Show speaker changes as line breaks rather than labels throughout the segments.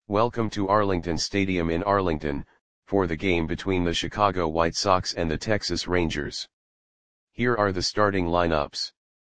Welcome to Arlington Stadium in Arlington, for the game between the Chicago White Sox and the Texas Rangers. Here are the starting lineups.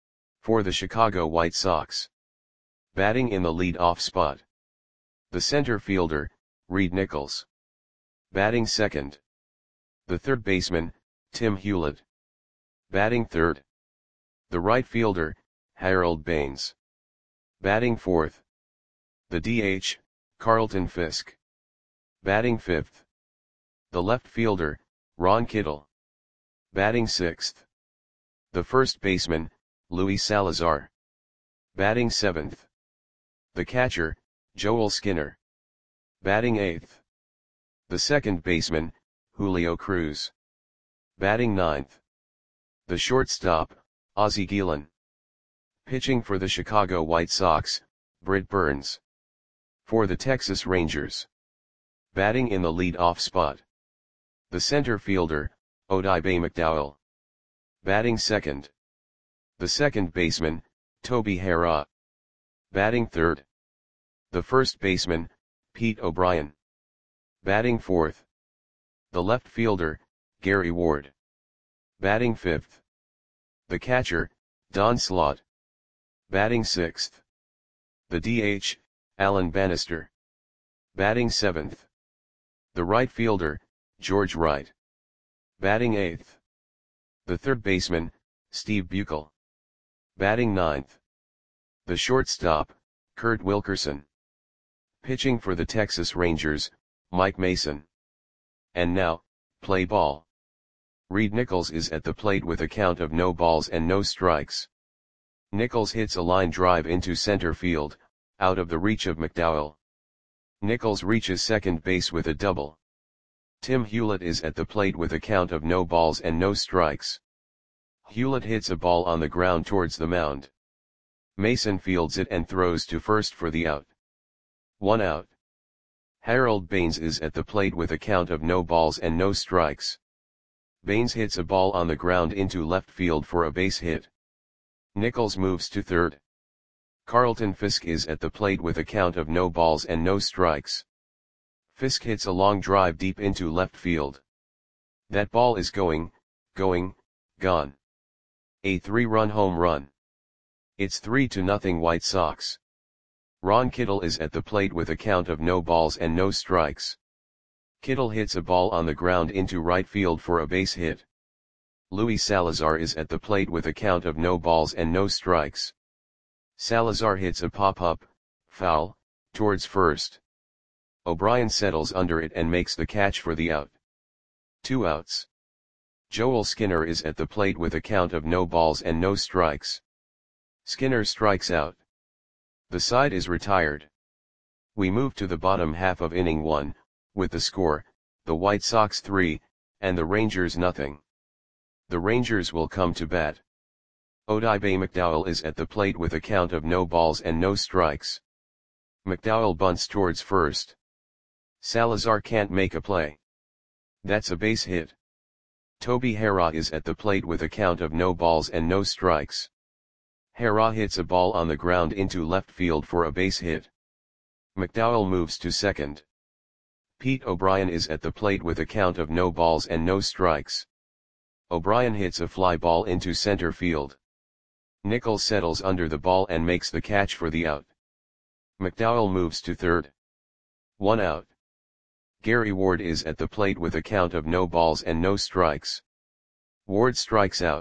For the Chicago White Sox. Batting in the lead-off spot. The center fielder, Reid Nichols. Batting second. The third baseman, Tim Hewlett. Batting third. The right fielder, Harold Baines. Batting fourth. The DH, Carlton Fisk. Batting fifth. The left fielder, Ron Kittle. Batting sixth. The first baseman, Luis Salazar. Batting seventh. The catcher, Joel Skinner. Batting eighth. The second baseman, Julio Cruz. Batting ninth. The shortstop, Ozzie Guillen. Pitching for the Chicago White Sox, Britt Burns. For the Texas Rangers. Batting in the lead-off spot. The center fielder, Odibe McDowell. Batting second. The second baseman, Toby Harrah. Batting third. The first baseman, Pete O'Brien. Batting fourth. The left fielder, Gary Ward. Batting fifth. The catcher, Don Slaught. Batting sixth. The DH, Alan Bannister. Batting seventh. The right fielder, George Wright. Batting eighth. The third baseman, Steve Buechel. Batting ninth. The shortstop, Kurt Wilkerson. Pitching for the Texas Rangers, Mike Mason. And now, play ball. Reid Nichols is at the plate with a count of no balls and no strikes. Nichols hits a line drive into center field, out of the reach of McDowell. Nichols reaches second base with a double. Tim Hewlett is at the plate with a count of no balls and no strikes. Hewlett hits a ball on the ground towards the mound. Mason fields it and throws to first for the out. 1 out. Harold Baines is at the plate with a count of no balls and no strikes. Baines hits a ball on the ground into left field for a base hit. Nichols moves to third. Carlton Fisk is at the plate with a count of no balls and no strikes. Fisk hits a long drive deep into left field. That ball is gone. A 3-run home run. It's 3-0 White Sox. Ron Kittle is at the plate with a count of no balls and no strikes. Kittle hits a ball on the ground into right field for a base hit. Luis Salazar is at the plate with a count of no balls and no strikes. Salazar hits a pop-up, foul, towards first. O'Brien settles under it and makes the catch for the out. 2 outs. Joel Skinner is at the plate with a count of no balls and no strikes. Skinner strikes out. The side is retired. We move to the bottom half of inning 1, with the score, the White Sox 3, and the Rangers nothing. The Rangers will come to bat. Odibe McDowell is at the plate with a count of no balls and no strikes. McDowell bunts towards first. Salazar can't make a play. That's a base hit. Toby Harrah is at the plate with a count of no balls and no strikes. Harrah hits a ball on the ground into left field for a base hit. McDowell moves to second. Pete O'Brien is at the plate with a count of no balls and no strikes. O'Brien hits a fly ball into center field. Nichols settles under the ball and makes the catch for the out. McDowell moves to third. 1 out. Gary Ward is at the plate with a count of no balls and no strikes. Ward strikes out.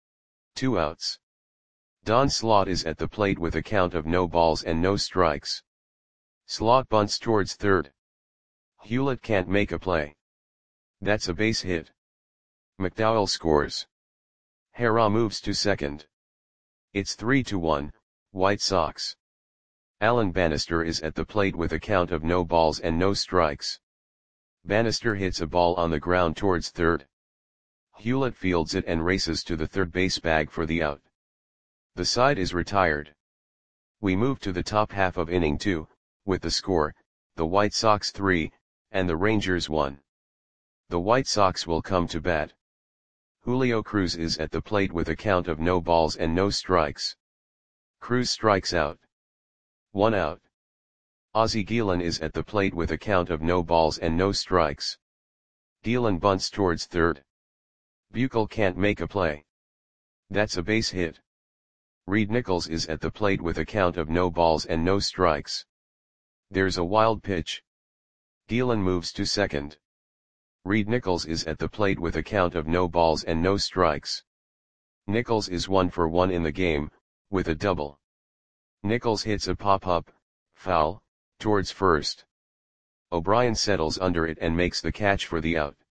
2 outs. Don Slaught is at the plate with a count of no balls and no strikes. Slaught bunts towards third. Hewlett can't make a play. That's a base hit. McDowell scores. Harrah moves to second. It's 3-1, White Sox. Alan Bannister is at the plate with a count of no balls and no strikes. Bannister hits a ball on the ground towards third. Hewlett fields it and races to the third base bag for the out. The side is retired. We move to the top half of inning 2, with the score, the White Sox 3, and the Rangers 1. The White Sox will come to bat. Julio Cruz is at the plate with a count of no balls and no strikes. Cruz strikes out. 1 out. Ozzie Guillen is at the plate with a count of no balls and no strikes. Guillen bunts towards third. Buechel can't make a play. That's a base hit. Reed Nichols is at the plate with a count of no balls and no strikes. There's a wild pitch. Guillen moves to second. Reed Nichols is at the plate with a count of no balls and no strikes. Nichols is 1 for 1 in the game, with a double. Nichols hits a pop-up, foul, towards first. O'Brien settles under it and makes the catch for the out.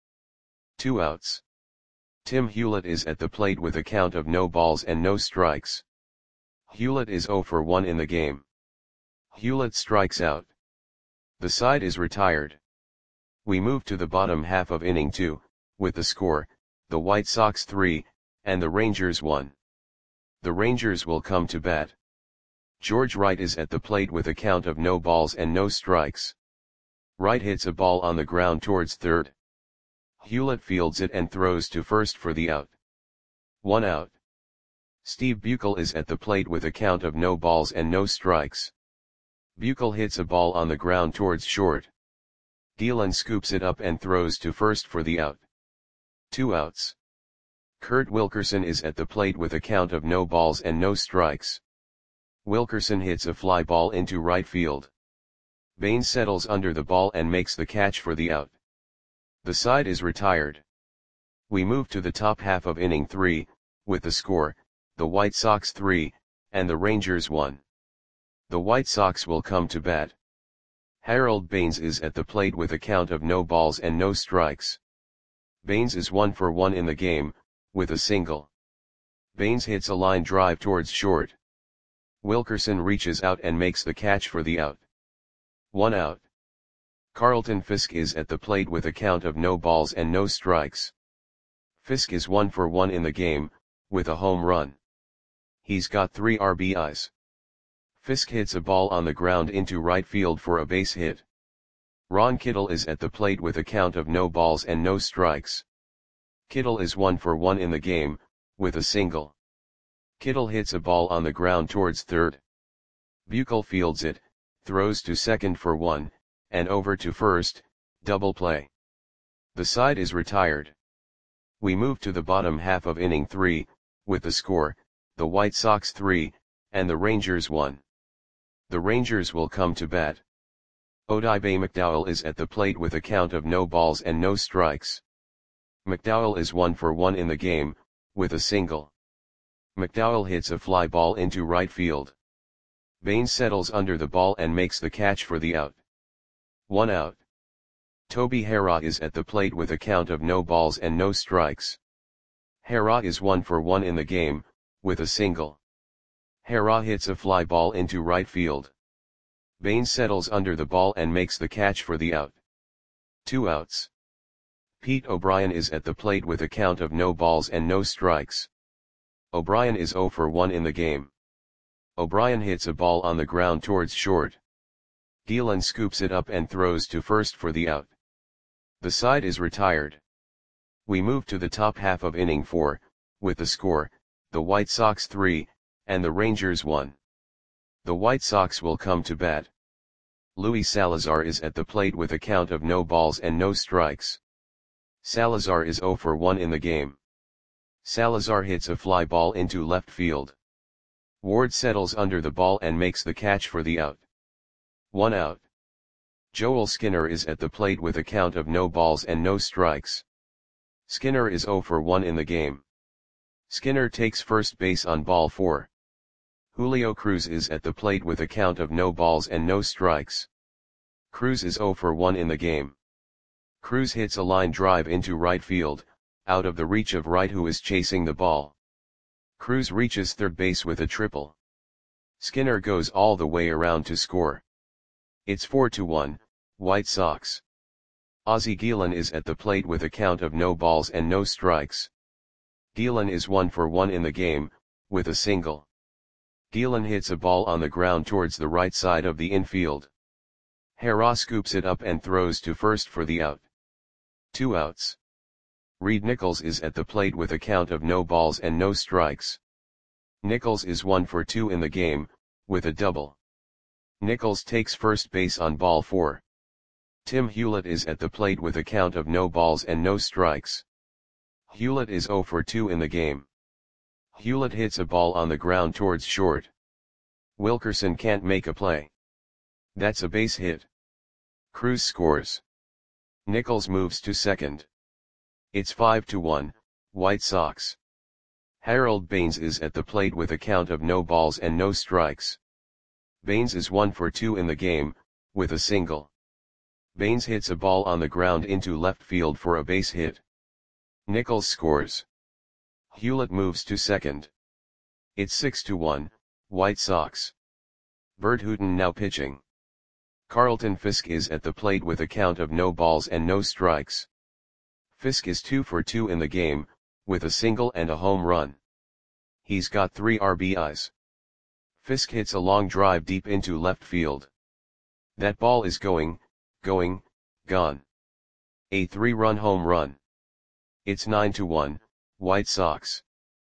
2 outs. Tim Hewlett is at the plate with a count of no balls and no strikes. Hewlett is 0 for 1 in the game. Hewlett strikes out. The side is retired. We move to the bottom half of inning 2, with the score, the White Sox 3, and the Rangers 1. The Rangers will come to bat. George Wright is at the plate with a count of no balls and no strikes. Wright hits a ball on the ground towards third. Hewlett fields it and throws to first for the out. 1 out. Steve Buechel is at the plate with a count of no balls and no strikes. Buechel hits a ball on the ground towards short. Guillen scoops it up and throws to first for the out. 2 outs. Kurt Wilkerson is at the plate with a count of no balls and no strikes. Wilkerson hits a fly ball into right field. Baines settles under the ball and makes the catch for the out. The side is retired. We move to the top half of inning 3, with the score, the White Sox 3, and the Rangers 1. The White Sox will come to bat. Harold Baines is at the plate with a count of no balls and no strikes. Baines is 1 for 1 in the game, with a single. Baines hits a line drive towards short. Wilkerson reaches out and makes the catch for the out. 1 out. Carlton Fisk is at the plate with a count of no balls and no strikes. Fisk is 1 for 1 in the game, with a home run. He's got 3 RBIs. Fisk hits a ball on the ground into right field for a base hit. Ron Kittle is at the plate with a count of no balls and no strikes. Kittle is 1 for 1 in the game, with a single. Kittle hits a ball on the ground towards third. Buechel fields it, throws to second for 1, and over to first, double play. The side is retired. We move to the bottom half of inning 3, with the score, the White Sox 3, and the Rangers 1. The Rangers will come to bat. Odibe McDowell is at the plate with a count of no balls and no strikes. McDowell is 1 for 1 in the game, with a single. McDowell hits a fly ball into right field. Baines settles under the ball and makes the catch for the out. 1 out. Toby Harrah is at the plate with a count of no balls and no strikes. Harrah is 1 for 1 in the game, with a single. Harrah hits a fly ball into right field. Baines settles under the ball and makes the catch for the out. 2 outs. Pete O'Brien is at the plate with a count of no balls and no strikes. O'Brien is 0 for 1 in the game. O'Brien hits a ball on the ground towards short. Guillen scoops it up and throws to first for the out. The side is retired. We move to the top half of inning 4, with the score, the White Sox 3, and the Rangers 1. The White Sox will come to bat. Luis Salazar is at the plate with a count of no balls and no strikes. Salazar is 0 for 1 in the game. Salazar hits a fly ball into left field. Ward settles under the ball and makes the catch for the out. 1 out. Joel Skinner is at the plate with a count of no balls and no strikes. Skinner is 0 for 1 in the game. Skinner takes first base on ball 4. Julio Cruz is at the plate with a count of no balls and no strikes. Cruz is 0 for 1 in the game. Cruz hits a line drive into right field, out of the reach of Wright who is chasing the ball. Cruz reaches third base with a triple. Skinner goes all the way around to score. It's 4-1, White Sox. Ozzie Guillen is at the plate with a count of no balls and no strikes. Guillen is 1 for 1 in the game, with a single. Guillen hits a ball on the ground towards the right side of the infield. Harrah scoops it up and throws to first for the out. 2 outs. Reed Nichols is at the plate with a count of no balls and no strikes. Nichols is 1 for 2 in the game, with a double. Nichols takes first base on ball 4. Tim Hewlett is at the plate with a count of no balls and no strikes. Hewlett is 0 for 2 in the game. Hewlett hits a ball on the ground towards short. Wilkerson can't make a play. That's a base hit. Cruz scores. Nichols moves to second. It's 5-1, White Sox. Harold Baines is at the plate with a count of no balls and no strikes. Baines is 1 for 2 in the game, with a single. Baines hits a ball on the ground into left field for a base hit. Nichols scores. Hewlett moves to second. It's 6-1, White Sox. Bert Hooton now pitching. Carlton Fisk is at the plate with a count of no balls and no strikes. Fisk is 2 for 2 in the game, with a single and a home run. He's got 3 RBIs. Fisk hits a long drive deep into left field. That ball is gone. A 3-run home run. It's 9-1, White Sox.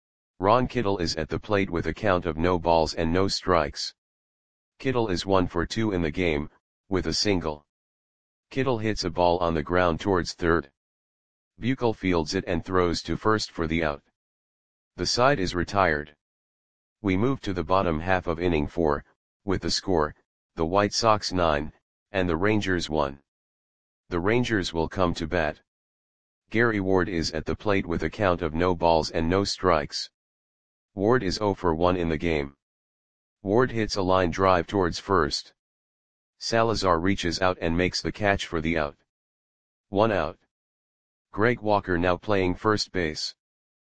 Ron Kittle is at the plate with a count of no balls and no strikes. Kittle is 1 for 2 in the game, with a single. Kittle hits a ball on the ground towards third. Buechel fields it and throws to first for the out. The side is retired. We move to the bottom half of inning 4, with the score, the White Sox 9, and the Rangers 1. The Rangers will come to bat. Gary Ward is at the plate with a count of no balls and no strikes. Ward is 0 for 1 in the game. Ward hits a line drive towards first. Salazar reaches out and makes the catch for the out. 1 out. Greg Walker now playing first base.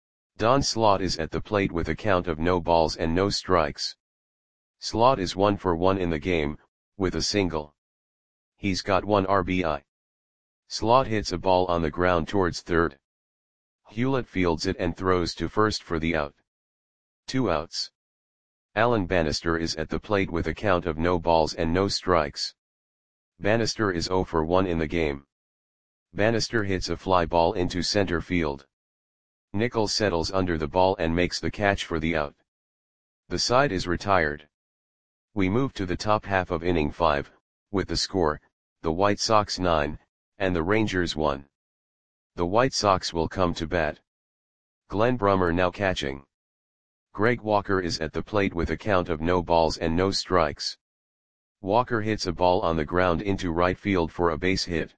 Don Slaught is at the plate with a count of no balls and no strikes. Slaught is 1 for 1 in the game, with a single. He's got 1 RBI. Slaught hits a ball on the ground towards third. Hewlett fields it and throws to first for the out. 2 outs. Alan Bannister is at the plate with a count of no balls and no strikes. Bannister is 0 for 1 in the game. Bannister hits a fly ball into center field. Nichols settles under the ball and makes the catch for the out. The side is retired. We move to the top half of inning 5, with the score, the White Sox 9, and the Rangers 1. The White Sox will come to bat. Glenn Brummer now catching. Greg Walker is at the plate with a count of no balls and no strikes. Walker hits a ball on the ground into right field for a base hit.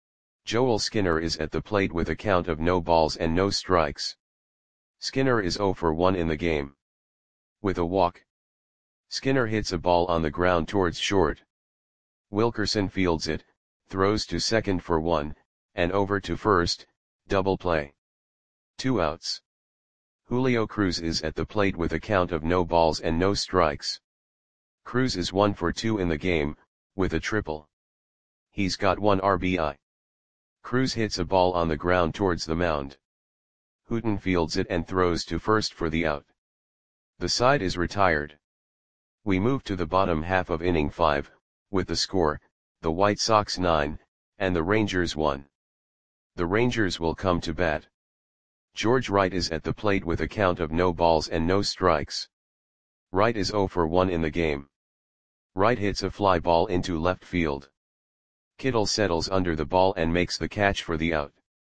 Joel Skinner is at the plate with a count of no balls and no strikes. Skinner is 0 for 1 in the game. With a walk. Skinner hits a ball on the ground towards short. Wilkerson fields it, throws to second for 1, and over to first, double play. 2 outs. Julio Cruz is at the plate with a count of no balls and no strikes. Cruz is 1 for 2 in the game, with a triple. He's got 1 RBI. Cruz hits a ball on the ground towards the mound. Hooton fields it and throws to first for the out. The side is retired. We move to the bottom half of inning 5, with the score, the White Sox 9, and the Rangers 1. The Rangers will come to bat. George Wright is at the plate with a count of no balls and no strikes. Wright is 0 for 1 in the game. Wright hits a fly ball into left field. Kittle settles under the ball and makes the catch for the out.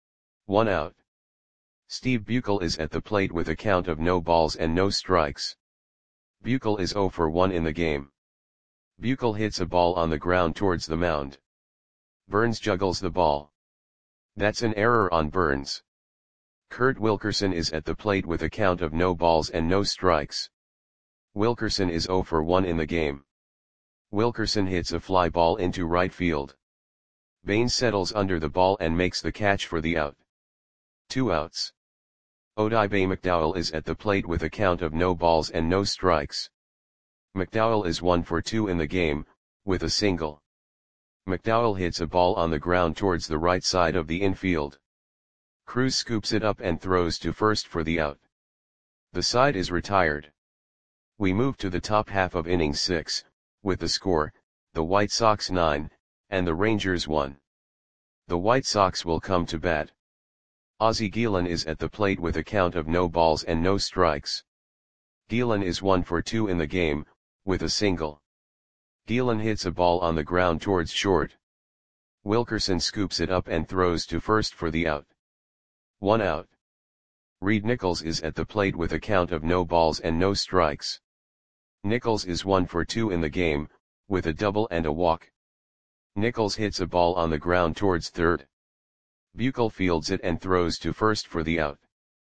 1 out. Steve Buechel is at the plate with a count of no balls and no strikes. Buechel is 0 for 1 in the game. Buechel hits a ball on the ground towards the mound. Burns juggles the ball. That's an error on Burns. Kurt Wilkerson is at the plate with a count of no balls and no strikes. Wilkerson is 0 for 1 in the game. Wilkerson hits a fly ball into right field. Baines settles under the ball and makes the catch for the out. 2 outs. Odibe McDowell is at the plate with a count of no balls and no strikes. McDowell is 1 for 2 in the game, with a single. McDowell hits a ball on the ground towards the right side of the infield. Cruz scoops it up and throws to first for the out. The side is retired. We move to the top half of inning 6, with the score, the White Sox 9, and the Rangers 1. The White Sox will come to bat. Ozzie Guillen is at the plate with a count of no balls and no strikes. Guillen is 1 for 2 in the game, with a single. Gielan hits a ball on the ground towards short. Wilkerson scoops it up and throws to first for the out. 1 out. Reed Nichols is at the plate with a count of no balls and no strikes. Nichols is 1 for 2 in the game, with a double and a walk. Nichols hits a ball on the ground towards third. Buechel fields it and throws to first for the out.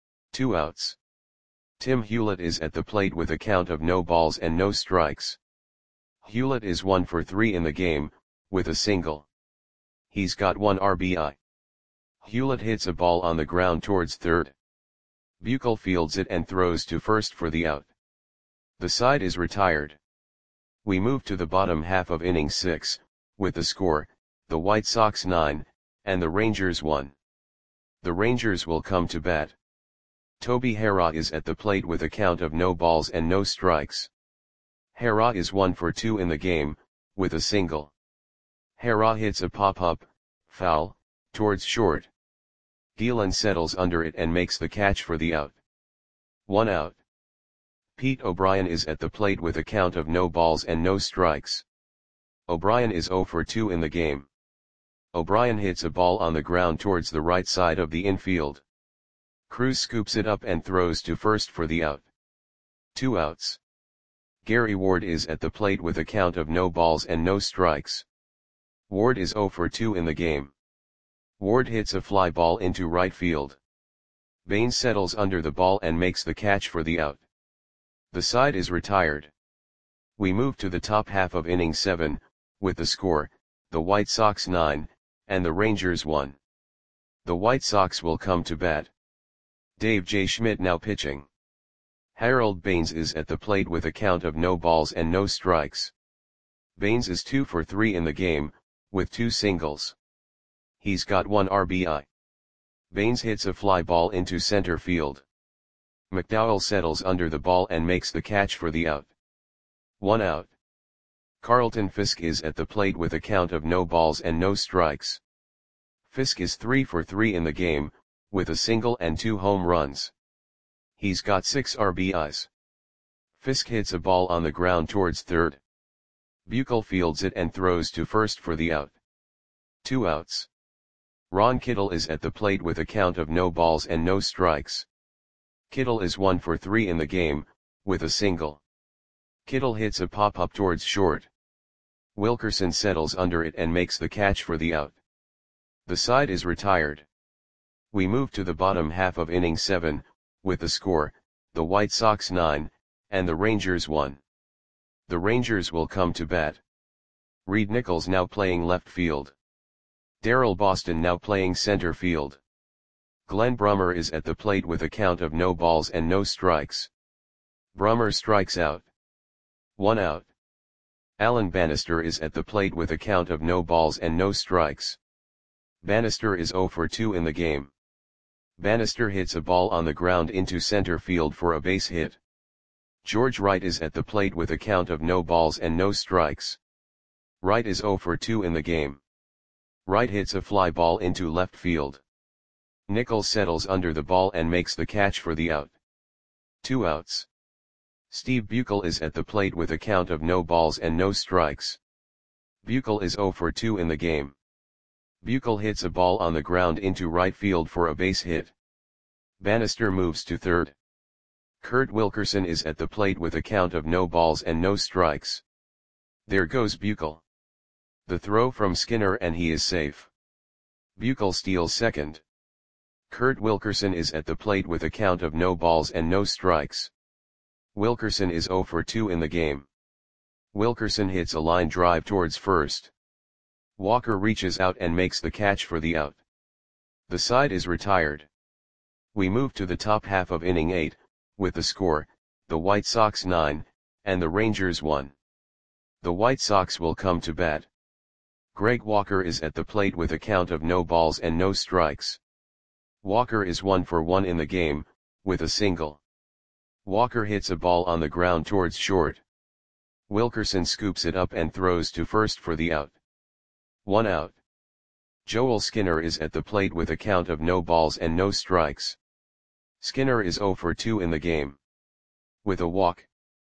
2 outs. Tim Hewlett is at the plate with a count of no balls and no strikes. Hewlett is 1 for 3 in the game, with a single. He's got 1 RBI. Hewlett hits a ball on the ground towards third. Buechel fields it and throws to first for the out. The side is retired. We move to the bottom half of inning 6, with the score, the White Sox 9, and the Rangers 1. The Rangers will come to bat. Toby Harrah is at the plate with a count of no balls and no strikes. Harrah is 1 for 2 in the game, with a single. Harrah hits a pop-up, foul, towards short. Gielan settles under it and makes the catch for the out. 1 out. Pete O'Brien is at the plate with a count of no balls and no strikes. O'Brien is 0 for 2 in the game. O'Brien hits a ball on the ground towards the right side of the infield. Cruz scoops it up and throws to first for the out. 2 outs. Gary Ward is at the plate with a count of no balls and no strikes. Ward is 0 for 2 in the game. Ward hits a fly ball into right field. Baines settles under the ball and makes the catch for the out. The side is retired. We move to the top half of inning 7, with the score, the White Sox 9, and the Rangers 1. The White Sox will come to bat. Dave J. Schmidt now pitching. Harold Baines is at the plate with a count of no balls and no strikes. Baines is 2 for 3 in the game, with 2 singles. He's got 1 RBI. Baines hits a fly ball into center field. McDowell settles under the ball and makes the catch for the out. 1 out. Carlton Fisk is at the plate with a count of no balls and no strikes. Fisk is 3 for 3 in the game, with a single and 2 home runs. He's got 6 RBIs. Fisk hits a ball on the ground towards third. Buechel fields it and throws to first for the out. 2 outs. Ron Kittle is at the plate with a count of no balls and no strikes. Kittle is 1 for 3 in the game, with a single. Kittle hits a pop-up towards short. Wilkerson settles under it and makes the catch for the out. The side is retired. We move to the bottom half of inning 7, with the score, the White Sox 9, and the Rangers 1. The Rangers will come to bat. Reed Nichols now playing left field. Darrell Boston now playing center field. Glenn Brummer is at the plate with a count of no balls and no strikes. Brummer strikes out. 1 out. Alan Bannister is at the plate with a count of no balls and no strikes. Bannister is 0 for 2 in the game. Bannister hits a ball on the ground into center field for a base hit. George Wright is at the plate with a count of no balls and no strikes. Wright is 0 for 2 in the game. Wright hits a fly ball into left field. Nichols settles under the ball and makes the catch for the out. 2 outs. Steve Buechel is at the plate with a count of no balls and no strikes. Buechel is 0 for 2 in the game. Buechel hits a ball on the ground into right field for a base hit. Bannister moves to third. Kurt Wilkerson is at the plate with a count of no balls and no strikes. There goes Buechel. The throw from Skinner and he is safe. Buechel steals second. Kurt Wilkerson is at the plate with a count of no balls and no strikes. Wilkerson is 0 for 2 in the game. Wilkerson hits a line drive towards first. Walker reaches out and makes the catch for the out. The side is retired. We move to the top half of inning 8, with the score, the White Sox 9, and the Rangers 1. The White Sox will come to bat. Greg Walker is at the plate with a count of no balls and no strikes. Walker is 1 for 1 in the game, with a single. Walker hits a ball on the ground towards short. Wilkerson scoops it up and throws to first for the out. 1 out. Joel Skinner is at the plate with a count of no balls and no strikes. Skinner is 0 for 2 in the game. With a walk.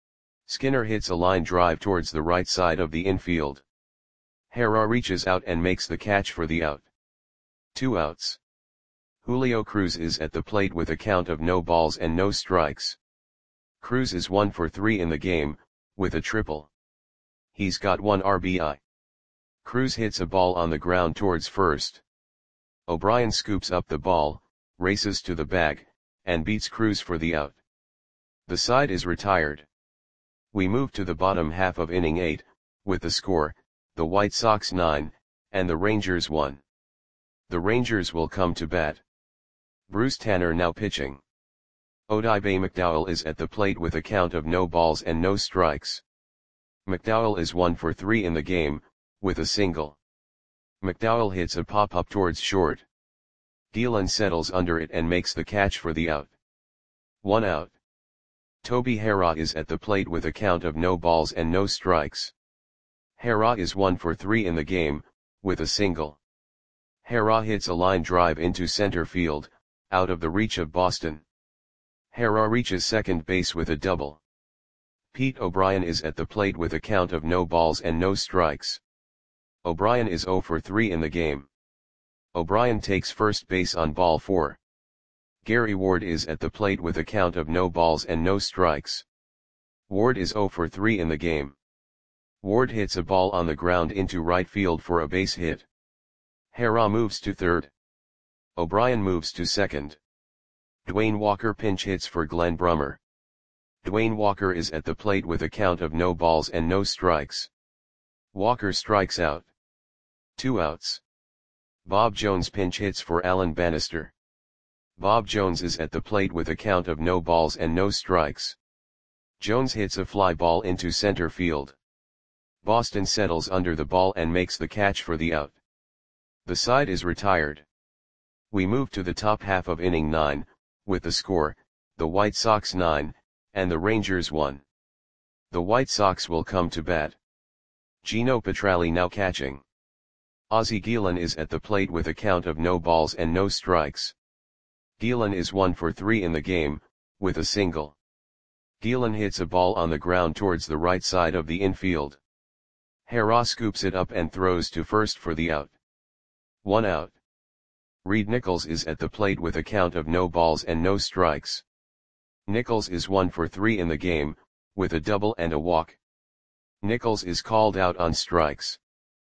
Skinner hits a line drive towards the right side of the infield. Herrera reaches out and makes the catch for the out. 2 outs. Julio Cruz is at the plate with a count of no balls and no strikes. Cruz is 1 for 3 in the game, with a triple. He's got 1 RBI. Cruz hits a ball on the ground towards first. O'Brien scoops up the ball, races to the bag, and beats Cruz for the out. The side is retired. We move to the bottom half of inning 8, with the score, the White Sox 9, and the Rangers 1. The Rangers will come to bat. Bruce Tanner now pitching. Odibe McDowell is at the plate with a count of no balls and no strikes. McDowell is 1 for 3 in the game, with a single. McDowell hits a pop-up towards short. Gielan settles under it and makes the catch for the out. 1 out. Toby Herrera is at the plate with a count of no balls and no strikes. Herrera is 1 for 3 in the game, with a single. Herrera hits a line drive into center field, out of the reach of Boston. Herrera reaches second base with a double. Pete O'Brien is at the plate with a count of no balls and no strikes. O'Brien is 0 for 3 in the game. O'Brien takes first base on ball 4. Gary Ward is at the plate with a count of no balls and no strikes. Ward is 0 for 3 in the game. Ward hits a ball on the ground into right field for a base hit. Herrera moves to third. O'Brien moves to second. Dwayne Walker pinch hits for Glenn Brummer. Dwayne Walker is at the plate with a count of no balls and no strikes. Walker strikes out. 2 outs. Bob Jones pinch hits for Alan Bannister. Bob Jones is at the plate with a count of no balls and no strikes. Jones hits a fly ball into center field. Boston settles under the ball and makes the catch for the out. The side is retired. We move to the top half of inning 9, with the score, the White Sox 9, and the Rangers 1. The White Sox will come to bat. Gino Petralli now catching. Ozzie Gielan is at the plate with a count of no balls and no strikes. Gielan is 1 for 3 in the game, with a single. Gielan hits a ball on the ground towards the right side of the infield. Herrera scoops it up and throws to first for the out. 1 out. Reed Nichols is at the plate with a count of no balls and no strikes. Nichols is 1 for 3 in the game, with a double and a walk. Nichols is called out on strikes.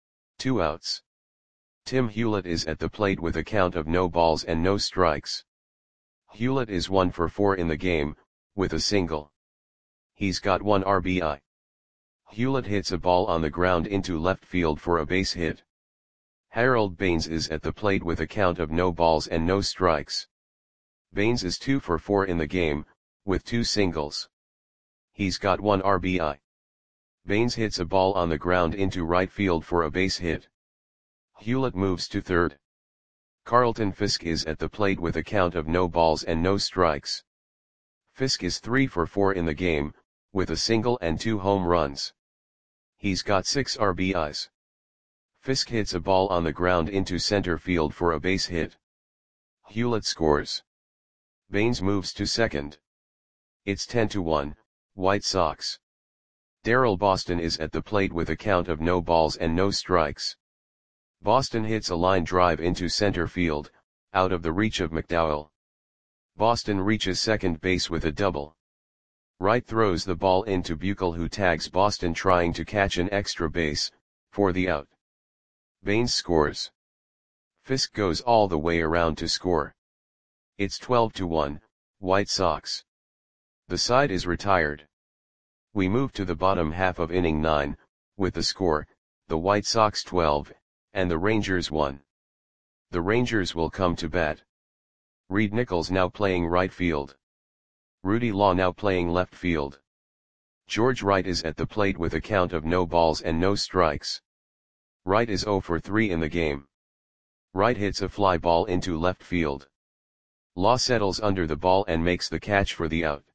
2 outs. Tim Hewlett is at the plate with a count of no balls and no strikes. Hewlett is 1 for 4 in the game, with a single. He's got 1 RBI. Hewlett hits a ball on the ground into left field for a base hit. Harold Baines is at the plate with a count of no balls and no strikes. Baines is 2 for 4 in the game, with 2 singles. He's got 1 RBI. Baines hits a ball on the ground into right field for a base hit. Hewlett moves to third. Carlton Fisk is at the plate with a count of no balls and no strikes. Fisk is 3 for 4 in the game, with a single and 2 home runs. He's got 6 RBIs. Fisk hits a ball on the ground into center field for a base hit. Hewlett scores. Baines moves to second. It's 10-1, White Sox. Darryl Boston is at the plate with a count of no balls and no strikes. Boston hits a line drive into center field, out of the reach of McDowell. Boston reaches second base with a double. Wright throws the ball into Buechel, who tags Boston trying to catch an extra base, for the out. Baines scores. Fisk goes all the way around to score. It's 12-1, White Sox. The side is retired. We move to the bottom half of inning 9, with the score, the White Sox 12, and the Rangers 1. The Rangers will come to bat. Reed Nichols now playing right field. Rudy Law now playing left field. George Wright is at the plate with a count of no balls and no strikes. Wright is 0 for 3 in the game. Wright hits a fly ball into left field. Law settles under the ball and makes the catch for the out.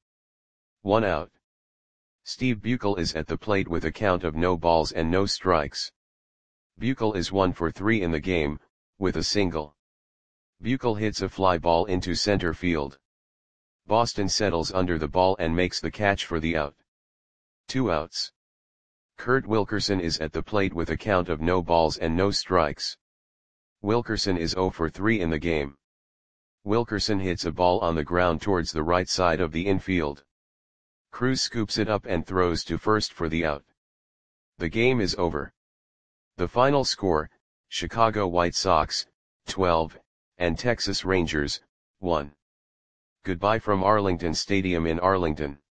1 out. Steve Buechel is at the plate with a count of no balls and no strikes. Buechel is 1 for 3 in the game, with a single. Buechel hits a fly ball into center field. Boston settles under the ball and makes the catch for the out. 2 outs. Kurt Wilkerson is at the plate with a count of no balls and no strikes. Wilkerson is 0 for 3 in the game. Wilkerson hits a ball on the ground towards the right side of the infield. Cruz scoops it up and throws to first for the out. The game is over. The final score, Chicago White Sox, 12, and Texas Rangers, 1. Goodbye from Arlington Stadium in Arlington.